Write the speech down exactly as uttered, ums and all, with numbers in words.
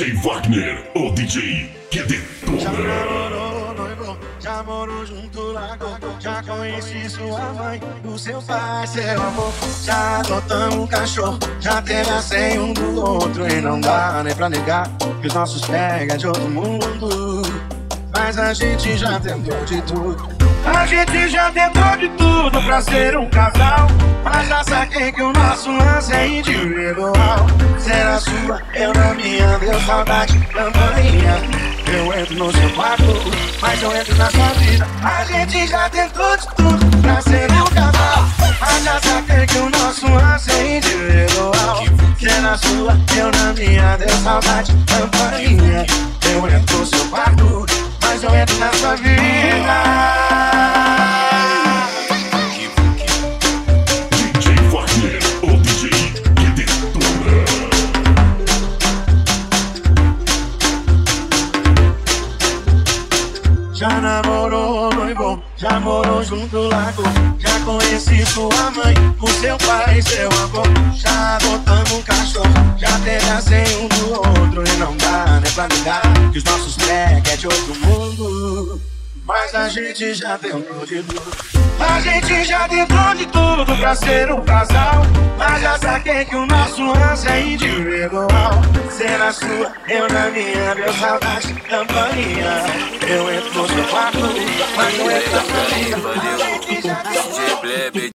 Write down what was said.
J Wagner, o D J que detona. Já namorou, noivou, já morou junto, largou. Já conheci sua mãe, o seu pai, seu avô. Já adotamos um cachorro, já teve a senha um do outro. E não dá nem pra negar que os nossos pega de outro mundo. Mas a gente já tentou de tudo. A gente já tentou de tudo pra ser um casal. Mas já saquei que o nosso lance é individual. Será sua, eu na minha, deu saudade, campainha. Eu entro no seu quarto, mas eu entro na sua vida. A gente já tentou de tudo pra ser um casal. Mas já saquei que o nosso lance é individual. Será sua, eu na minha, deu saudade, campainha. Eu entro no seu quarto, mas eu entro na sua vida. D J Wagner, o D J que detona. Já namorou, noivou, já morou junto, largou. Já conheci sua mãe, o seu pai e seu avô. Já adotamos um cachorro, já teve a senha um do outro. E não dá nem pra negar que os nossos pés é de outro mundo. Mas a gente já tentou de tudo. A gente já tentou de tudo pra ser um casal. Mas já saquei que o nosso lance é individual. Será sua, eu na minha, meu saudade, campainha. Eu entro no seu quarto, mas eu entro na sua vida. A gente já tentou.